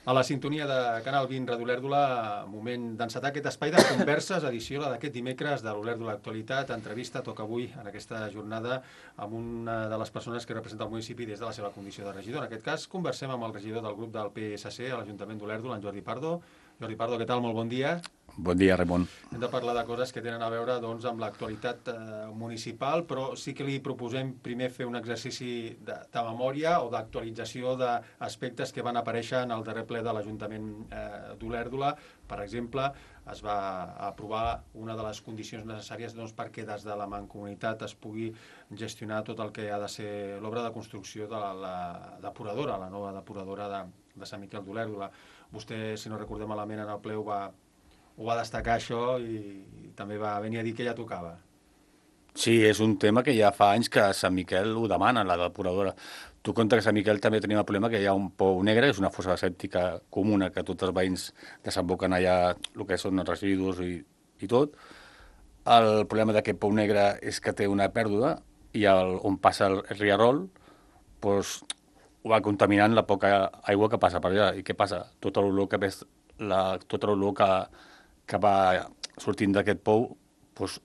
A la sintonia de Canal 20 Ràdio Olèrdola, moment d'encetar aquest espai de converses, edició la d'aquest dimecres de l'Olèrdola Actualitat, entrevista toca avui en aquesta jornada amb una de les persones que representa el municipi des de la seva condició de regidor. En aquest cas, conversem amb el regidor del grup del PSC a l'Ajuntament d'Olèrdola, en Jordi Pardo. Jordi Pardo, què tal? Molt bon dia. Bon dia, Ramon. Hem de parlar de coses que tenen a veure doncs, amb l'actualitat municipal, però sí que li proposem primer fer un exercici de memòria o d'actualització d'aspectes que van aparèixer en el darrer ple de l'Ajuntament d'Olèrdola. Per exemple, es va aprovar una de les condicions necessàries doncs, perquè des de la Mancomunitat es pugui gestionar tot el que ha de ser l'obra de construcció de la depuradora, la nova depuradora de Sant Miquel d'Olèrdola. Vostè, si no recordem malament, en el ple ho va destacar això i també va venir a dir que ja tocava. Sí, és un tema que ja fa anys que Sant Miquel ho demana, la depuradora. Tu compta que a Sant Miquel també tenim el problema que hi ha un pou negre, és una fossa sèptica comuna que tots els veïns desemboquen allà el que són els residus i tot. El problema d'aquest pou negre és que té una pèrdua i on passa el rierol doncs, ho va contaminant la poca aigua que passa per allà. I què passa? Tota l'olor que va sortint d'aquest pou doncs,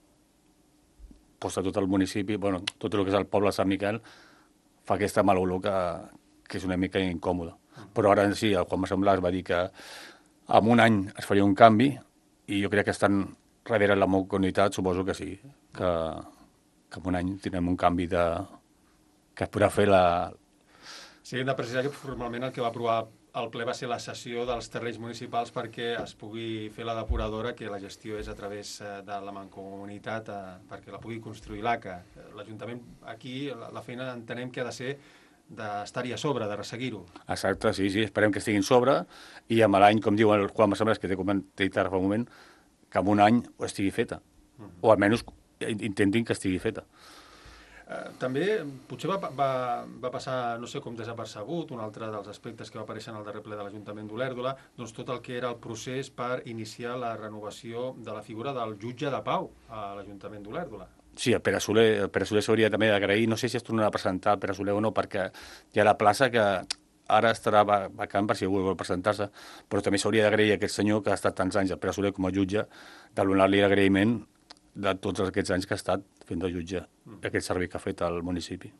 a tot el municipi, tot el que és el poble de Sant Miquel, fa aquesta mala olor que és una mica incòmoda. Però ara sí, el Juan Massemblàs va dir que en un any es faria un canvi i jo crec que estan darrere la Mancomunitat, suposo que sí, que en un any tindrem un canvi que es podrà fer la... Sí, hem de precisar que formalment el que va aprovar el ple va ser la cessió dels terrenys municipals perquè es pugui fer la depuradora, que la gestió és a través de la Mancomunitat, perquè la pugui construir l'ACA. L'Ajuntament aquí, la feina entenem que ha de ser d'estar-hi a sobre, de resseguir-ho. Exacte, sí, esperem que estiguin sobre i amb l'any, com diu el Juan Massemblàs, que t'he dit ara fa un moment, que en un any estigui feta, o almenys intentin que estigui feta. També potser va passar, no sé com desapercebut, un altre dels aspectes que va aparèixer en el darrer ple de l'Ajuntament d'Olèrdola, doncs tot el que era el procés per iniciar la renovació de la figura del jutge de pau a l'Ajuntament d'Olèrdola. Sí, el Pere Soler s'hauria també d'agrair, no sé si es tornarà a presentar el Pere Soler o no, perquè hi ha la plaça que ara estarà vacant per si algú vol presentar-se, però també s'hauria d'agrair a aquest senyor que ha estat tants anys, el Pere Soler com a jutge, de donar-li l'agraïment de tots aquests anys que ha estat fent de jutge, aquest servei que ha fet al municipi.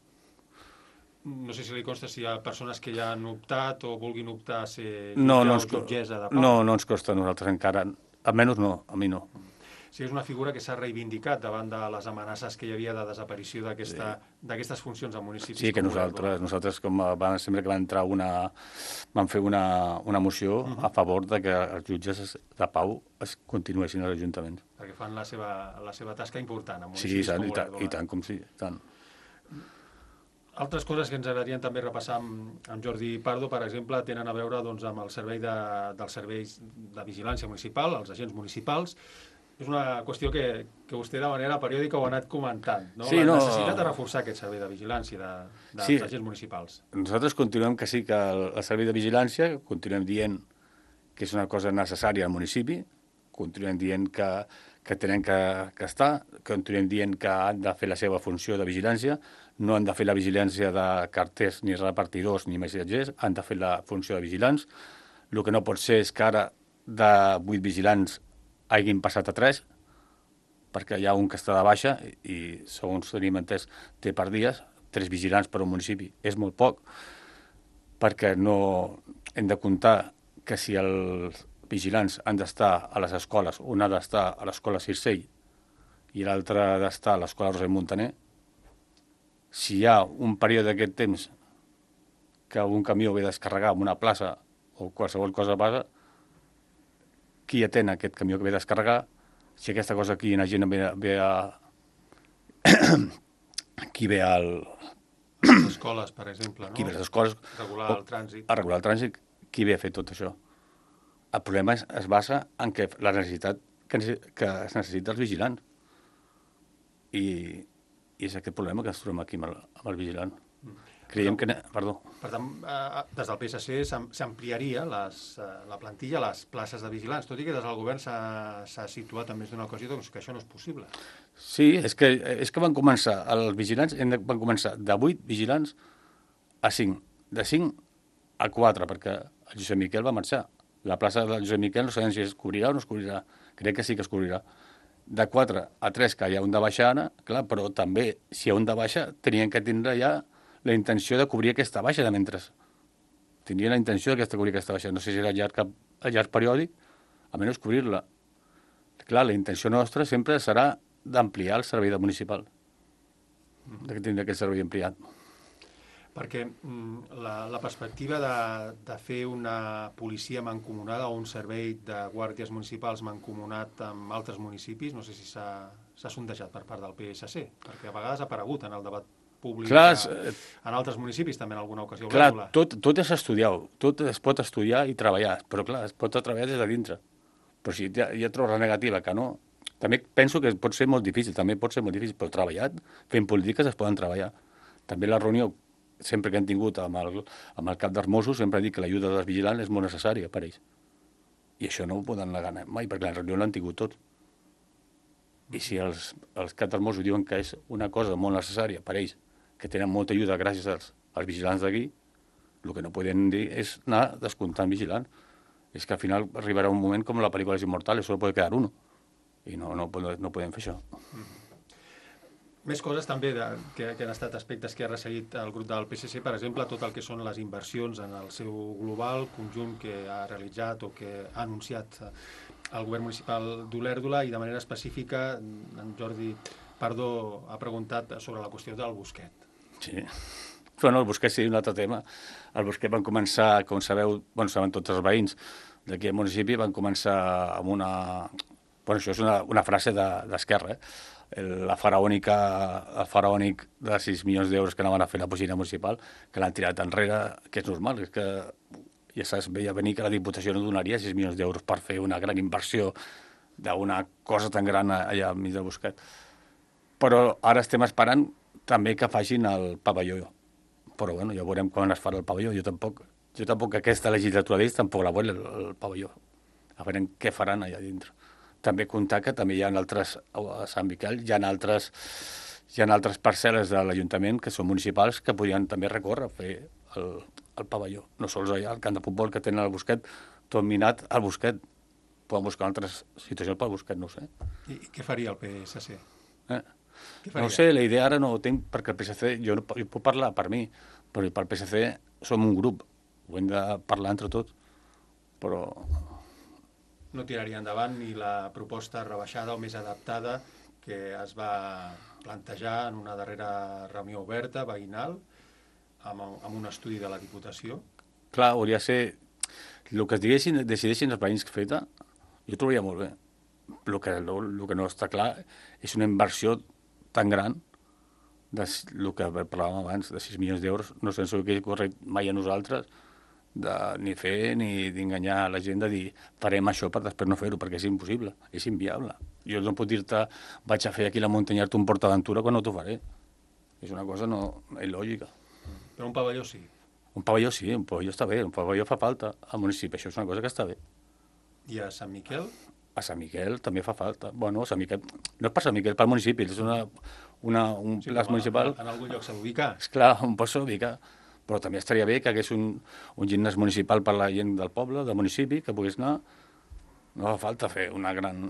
No sé si li consta si hi ha persones que ja han optat o vulguin optar a ser jutgessa de pau. No ens costa a nosaltres encara, almenys no, a mi no. Sí, és una figura que s'ha reivindicat davant de les amenaces que hi havia de desaparició d'aquestes funcions al municipi. Sí, que nosaltres com sempre que va entrar vam fer una moció a favor de que els jutges de pau es continuessin als ajuntaments. Perquè fan la seva tasca important a municipis com Olèrdola. Sí, i tant, com sí, tant. Altres coses que ens agradarien també repassar amb Jordi Pardo, per exemple, tenen a veure doncs, amb el servei dels serveis de vigilància municipal, els agents municipals. És una qüestió que vostè de manera periòdica ho ha anat comentant, no? Sí, la necessitat de reforçar aquest servei de vigilància dels agents municipals. Nosaltres continuem que sí, que el servei de vigilància, continuem dient que és una cosa necessària al municipi, continuem dient que tenen que estar, continuem dient que han de fer la seva funció de vigilància, no han de fer la vigilància de carters ni repartidors ni missatgers, han de fer la funció de vigilants. El que no pot ser és que ara de 8 vigilants hagin passat a 3, perquè hi ha un que està de baixa i, segons tenim entès, té per dies, 3 vigilants per un municipi. És molt poc, perquè no hem de comptar que si els vigilants han d'estar a les escoles, un ha d'estar a l'escola Circell i l'altre ha d'estar a l'escola Roser Montaner, si hi ha un període d'aquest temps que un camió ve a descarregar en una plaça o qualsevol cosa passa, qui atén aquest camió que ve a descarregar, si aquesta cosa aquí la gent ve a... qui ve a les escoles, per exemple, no? Qui ve a les escoles... Regular el trànsit. A regular el trànsit, qui ve a fer tot això? El problema es basa en que la necessitat que es necessita els vigilants. I és aquest problema que ens trobem aquí amb el vigilant. Creiem que... Perdó. Per tant, des del PSC s'ampliaria la plantilla a les places de vigilants, tot i que des del govern s'ha situat en més d'una ocasió doncs, que això no és possible. Sí, és que van començar, els vigilants van començar de 8 vigilants a 5. De 5 A4, perquè el Josep Miquel va marxar. La plaça del Josep Miquel no sabem si es cobrirà o no es cobrirà. Crec que sí que es cobrirà. De 4 a 3, que hi ha un de baixa ara, clar, però també, si hi ha un de baixa, tenien que tindre ja la intenció de cobrir aquesta baixa de mentre. Tindrien la intenció de cobrir aquesta baixa. No sé si era a llarg periòdic, almenys cobrir-la. Clar, la intenció nostra sempre serà d'ampliar el servei municipal, de tindre aquest servei ampliat. Perquè la perspectiva de fer una policia mancomunada o un servei de guàrdies municipals mancomunat amb altres municipis, no sé si s'ha sondejat per part del PSC, perquè a vegades ha aparegut en el debat públic en altres municipis, també en alguna ocasió. Clar, tot és estudiar, tot es pot estudiar i treballar, però clar, es pot treballar des de dintre. Però si hi ha trobar la negativa que no, també penso que pot ser molt difícil, però treballat, fent polítiques es poden treballar. També la reunió, sempre que hem tingut amb el cap dels Mossos, sempre he dit que l'ajuda dels vigilants és molt necessària per ells. I això no ho poden negar mai, perquè la reunió l'han tingut tot. I si els cap dels Mossos diuen que és una cosa molt necessària per ells, que tenen molta ajuda gràcies als vigilants d'aquí, el que no poden dir és anar descomptant vigilants. És que al final arribarà un moment com la pel·lícula Els Inmortales, solo puede quedar uno. I no podem fer això. Més coses també que han estat aspectes que ha resseguit el grup del PSC, per exemple, tot el que són les inversions en el seu global conjunt que ha realitzat o que ha anunciat el govern municipal d'Olèrdola, i de manera específica en Jordi Pardo ha preguntat sobre la qüestió del Bosquet. Sí. Bueno, el Bosquet sí, un altre tema. El Bosquet van començar, com sabeu, saben tots els veïns d'aquí al municipi, van començar amb una... Bueno, això és una frase d'Esquerra, el faraònic de 6 milions d'euros que anaven a fer la piscina municipal, que l'han tirat enrere, que és normal, és que ja saps, veia venir que la Diputació no donaria 6 milions d'euros per fer una gran inversió d'una cosa tan gran allà al mig del Bosquet. Però ara estem esperant també que facin el pavelló. Però bueno, ja veurem quan es farà el pavelló. Jo tampoc aquesta legislatura d'ells tampoc la vull el pavelló. A veure què faran allà dintre. També comptar que també hi ha altres, a Sant Miquel, hi ha altres parcel·les de l'Ajuntament que són municipals que podrien també recórrer a fer el pavelló. No sols allà al camp de futbol que tenen al Bosquet, tot minat al Bosquet. Poden buscar altres situacions pel Bosquet, no ho sé. I què faria el PSC? No ho sé, la idea ara no ho tinc, perquè el PSC, jo puc parlar per mi, però pel PSC som un grup, ho hem de parlar entre tots, però... No tiraria endavant ni la proposta rebaixada o més adaptada que es va plantejar en una darrera reunió oberta, veïnal, amb un estudi de la Diputació? Clar, hauria de ser... El que decideixin els veïns que feta, jo ho trobaria molt bé. El que no està clar és una inversió tan gran del que parlàvem abans, de 6 milions d'euros. No sé si ho correcte mai a nosaltres, de ni fer ni d'enganyar la gent de dir farem això per després no fer-ho, perquè és impossible, és inviable. Jo no puc dir-te vaig a fer aquí la Montanyarta un PortAventura quan no t'ho faré. És una cosa no il·lògica. Però un pavelló sí. Un pavelló sí, un pavelló està bé, un pavelló fa falta al municipi, això és una cosa que està bé. I a Sant Miquel? A Sant Miquel també fa falta. Bueno, Sant Miquel, no és per Sant Miquel, pel municipi, és un plaç municipal. En algun lloc s'ha d'ubicar. Esclar, un pot s'ha d'ubicar. Però també estaria bé que hagués un gimnàs municipal per la gent del poble, del municipi, que pogués anar. No fa falta fer una gran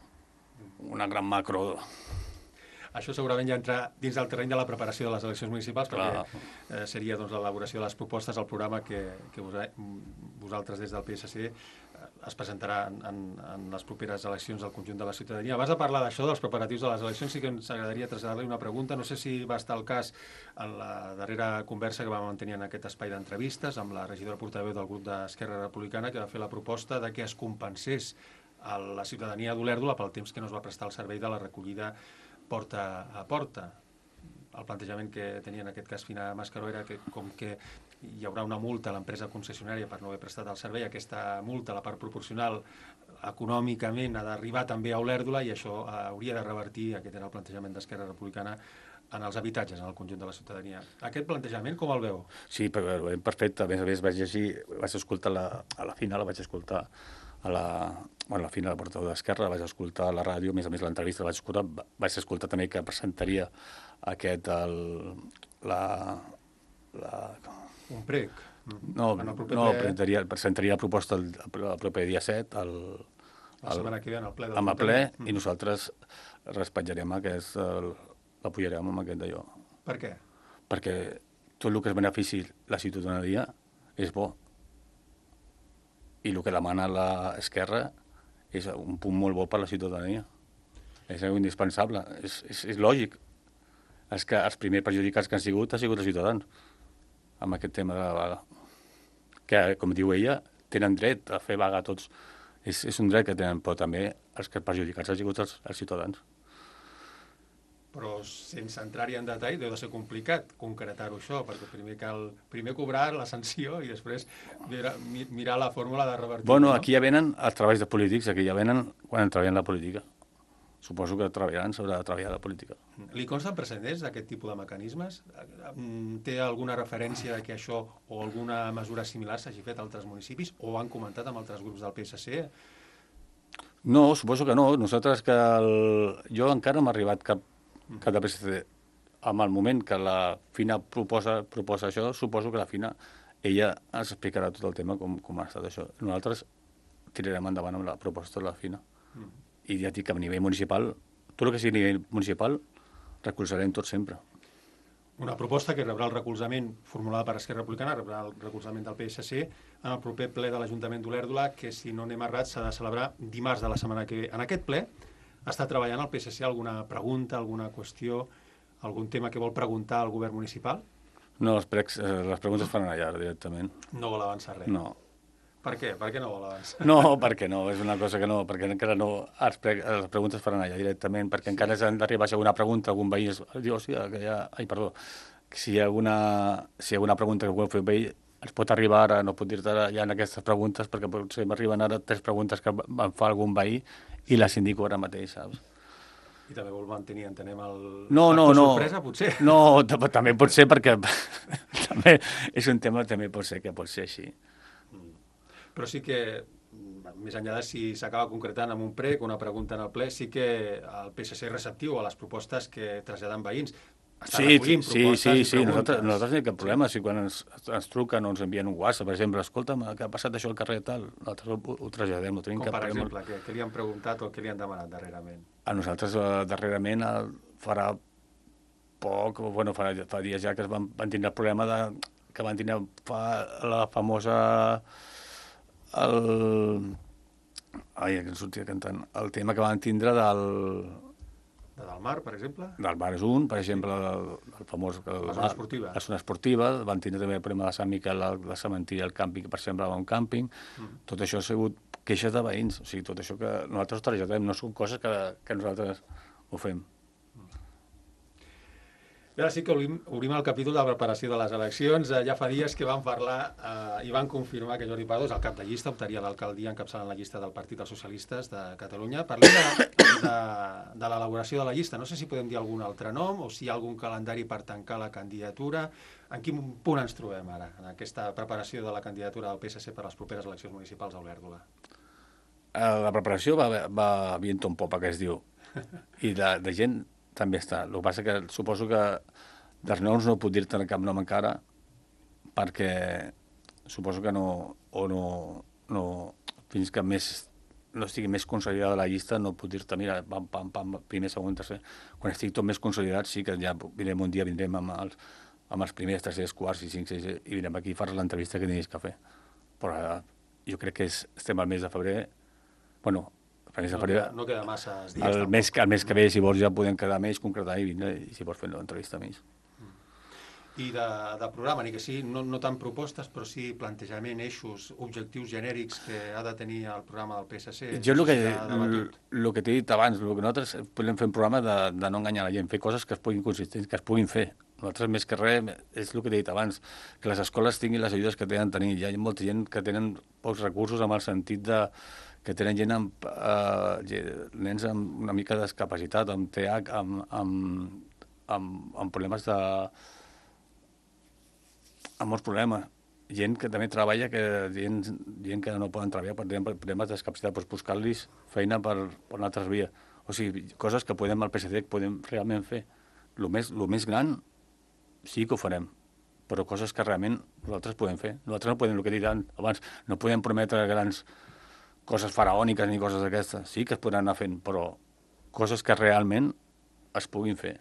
macro. Això segurament ja entra dins del terreny de la preparació de les eleccions municipals, perquè seria l'elaboració de les propostes, el programa que vosaltres des del PSC es presentarà en les properes eleccions del conjunt de la ciutadania. Abans de parlar d'això, dels preparatius de les eleccions, sí que ens agradaria traslladar-li una pregunta. No sé si va estar el cas en la darrera conversa que vam mantenir en aquest espai d'entrevistes amb la regidora portaveu del grup d'Esquerra Republicana, que va fer la proposta de que es compensés a la ciutadania d'Olèrdola pel temps que no es va prestar el servei de la recollida porta a porta. El plantejament que tenia en aquest cas Fina Mascaró era que com que hi haurà una multa a l'empresa concessionària per no haver prestat el servei, aquesta multa, la part proporcional econòmicament, ha d'arribar també a Olèrdola i això hauria de revertir, aquest era el plantejament d'Esquerra Republicana, en els habitatges, en el conjunt de la ciutadania. Aquest plantejament com el veu? Sí, perfecte. A més, vaig escoltar a la Fina, la vaig escoltar a la Fina, la portaveu d'Esquerra, vaig escoltar a la ràdio, a més l'entrevista vaig escoltar també que presentaria aquest, un prec. No, En el proper no ple, presentaria la proposta el proper dia 7 la setmana que ve, en el ple del amb el ple Ajuntament. i nosaltres respatjarem l'apoyarem amb aquest d'allò. Per què? Perquè tot el que es benefici la ciutadania és bo. I el que demana l'esquerra és un punt molt bo per la ciutadania. És indispensable, és lògic. Els primers perjudicats que han sigut els ciutadans amb aquest tema de la vaga. Que, com diu ella, tenen dret a fer vaga tots. És un dret que tenen, però també els que perjudicats han sigut els ciutadans. Però sense entrar-hi en detall deu de ser complicat concretar-ho això, perquè primer cobrar la sanció i després mirar la fórmula de revertir. Bueno, aquí ja venen els treballs de polítics, aquí ja venen quan treballen la política. Suposo que treballaran sobre treballar la política. Li consten precedents d'aquest tipus de mecanismes? Té alguna referència que això o alguna mesura similar s'hagi fet a altres municipis o han comentat amb altres grups del PSC? No, suposo que no. Nosaltres jo encara no m'ha arribat cap de PSC. En el moment que la Fina proposa això, suposo que la Fina, ella ens explicarà tot el tema, com ha estat això. Nosaltres tirarem endavant amb la proposta de la Fina. I ja dic que a nivell municipal, tot el que sigui a nivell municipal, recolzarem tot sempre. Una proposta que rebrà el recolzament formulada per Esquerra Republicana, rebrà el recolzament del PSC en el proper ple de l'Ajuntament d'Olèrdola, que, si no anem errats, s'ha de celebrar dimarts de la setmana que ve. En aquest ple està treballant el PSC alguna pregunta, alguna qüestió, algun tema que vol preguntar al govern municipal? No, les preguntes es faran allà directament. No vol avançar res? No. Per què? Per què no vol avançar? No, perquè no, és una cosa que no, perquè encara no, les preguntes es faran allà directament, perquè encara s'han d'arribar a alguna pregunta, algun veí diu, hòstia, que ja, si hi ha alguna pregunta que vol fer un veí, ens pot arribar ara, no pot dir-te ara ja en aquestes preguntes, perquè potser m'arriben ara 3 preguntes que van fer algun veí i les indico ara mateix, saps? I també vol mantenir, entenem, no, sorpresa, potser? No, també pot ser perquè també és un tema, també pot ser que pot ser així. Però sí que, més enllà de si s'acaba concretant amb un prec o una pregunta en el ple, sí que el PSC és receptiu a les propostes que traslladen veïns. Sí, nosaltres no tenim cap problema. Si quan ens truquen o ens envien un WhatsApp, per exemple, escolta'm, què ha passat això al carrer tal, nosaltres ho traslladem, no tenim cap problema. Com per exemple, què li han preguntat o què li han demanat darrerament? A nosaltres darrerament farà poc, bueno, fa dies ja que van tindre el problema que van tindre la famosa... que em sortia cantant. El tema que van tindre Del mar, per exemple? Del mar és un, per exemple, el famós... La zona esportiva. La zona esportiva, van tindre també el problema de Sant Miquel, la cementiri, el càmping, que per exemple va un càmping. Tot això ha sigut queixes de veïns, o sigui, tot això que nosaltres traslladem, no són coses que nosaltres ho fem. I ara sí que obrim el capítol de preparació de les eleccions. Ja fa dies que van parlar i van confirmar que Jordi Pardo és el cap de llista, optaria a l'alcaldia encapçalant la llista del Partit dels Socialistes de Catalunya. Parlem de l'elaboració de la llista. No sé si podem dir algun altre nom o si hi ha algun calendari per tancar la candidatura. En quin punt ens trobem ara, en aquesta preparació de la candidatura del PSC per a les properes eleccions municipals a Olèrdola? La preparació va viento en popa, que es diu. I de gent també està. El que passa que suposo que dels noms no puc dir-te cap nom encara perquè suposo que fins que no estigui més consolidada la llista no puc dir-te, mira, pam, primer, segon, tercer. Quan estigui tot més consolidat sí que ja vindrem un dia, vindrem amb els primers, tercers, quarts i 5, 6 i vindrem aquí i faràs l'entrevista que tinguis que fer. Però jo crec que estem al mes de febrer, bueno, no queda massa dies. El mes que ve, si vols, ja podem quedar més, concretar i vindre, i si vols fer l'entrevista a més. I de programa, ni que sí, no tant propostes, però sí plantejament, eixos, objectius genèrics que ha de tenir el programa del PSC. Jo el que t'he dit abans, el que nosaltres podem fer un programa de no enganyar la gent, fer coses que es puguin consistents, que es puguin fer. Nosaltres, més que res, és el que t'he dit abans, que les escoles tinguin les ajudes que tenen tenir. Hi ha molta gent que tenen pocs recursos amb el sentit que tenen gent nens amb una mica de discapacitat, amb TH, amb problemes amb molts problemes. Gent que també treballa, gent que no poden treballar per problemes de discapacitat, doncs buscar-los feina per altres vies. O sigui, coses que podem al PSC podem realment fer. El més gran sí que ho farem, però coses que realment nosaltres podem fer. Nosaltres no podem, el que he dit abans, no podem prometre grans coses faraòniques ni coses d'aquestes. Sí que es podran anar fent, però coses que realment es puguin fer.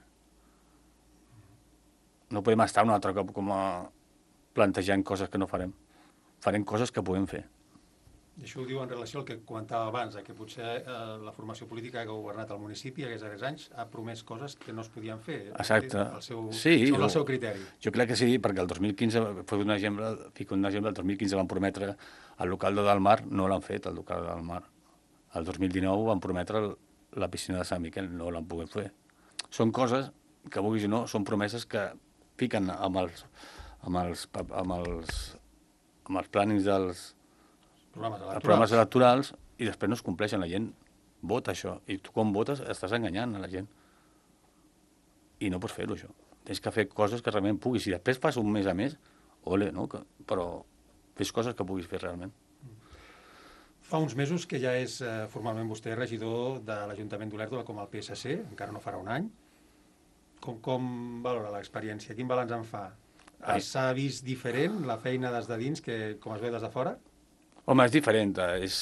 No podem estar un altre cop com a plantejant coses que no farem. Farem coses que podem fer. I això ho diu en relació al que comentava abans, que potser la formació política que ha governat el municipi aquests darrers anys ha promès coses que no es podien fer. Exacte. Sí, segons el seu criteri. Jo crec que sí, perquè el 2015, fico un exemple, el 2015 van prometre el local de Dalmar, no l'han fet, el local de Dalmar. El 2019 van prometre la piscina de Sant Miquel, no l'han pogut fer. Són coses que, vulguis o no, són promeses que fiquen amb els plànings dels programes electorals i després no es compleixen. La gent vota això. I tu quan votes estàs enganyant a la gent. I no pots fer-ho, això. Tens que fer coses que realment puguis. Si després fas un mes a més, ole, no? Però fes coses que puguis fer realment. Fa uns mesos que ja és formalment vostè regidor de l'Ajuntament d'Olèrdola com el PSC, encara no farà un any. Com valora l'experiència? Quin balanç en fa? S'ha vist diferent la feina des de dins que com es veu des de fora? Home, és diferent.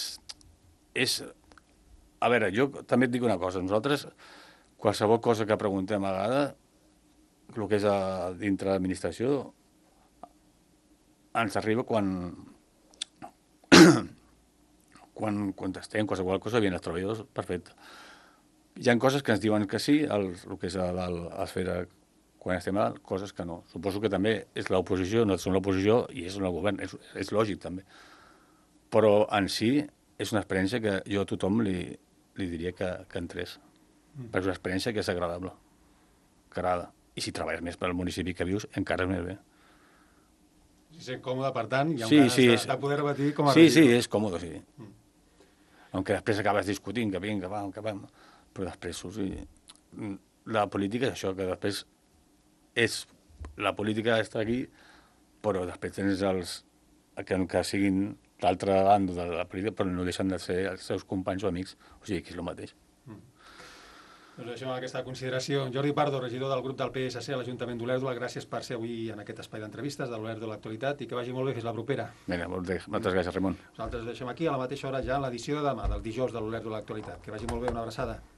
A veure, jo també et dic una cosa. Nosaltres, qualsevol cosa que preguntem a vegades, el que és dintre l'administració, ens arriba quan contestem qualsevol cosa, bien els treballadors, perfecte. Hi ha coses que ens diuen que sí, el que és a l'esfera quan estem a dalt, coses que no. Suposo que també és l'oposició, nosaltres som l'oposició i és el govern, és lògic també. Però en si és una experiència que jo a tothom li diria que entrés. Perquè és una experiència que és agradable, que agrada. I si treballes més pel municipi que vius, encara és més bé. Si sent còmode, per tant, hi ha ganes de poder repetir com a regidor. Sí, és còmode, sí. Aunque després acabes discutint, que vinga, va, que vam. Però després, sí. La política és això, que després la política està aquí, però després tens els que siguin l'altre bando de la política, però no deixen de ser els seus companys o amics. O sigui, que és el mateix. Doncs deixem aquesta consideració. Jordi Pardo, regidor del grup del PSC a l'Ajuntament d'Olèrdola, gràcies per ser avui en aquest espai d'entrevistes de l'Olèrdola Actualitat i que vagi molt bé, fins la propera. Vinga, moltes gràcies, Ramon. Nosaltres deixem aquí a la mateixa hora ja l'edició de demà, del dijous de l'Olèrdola Actualitat. Que vagi molt bé, una abraçada.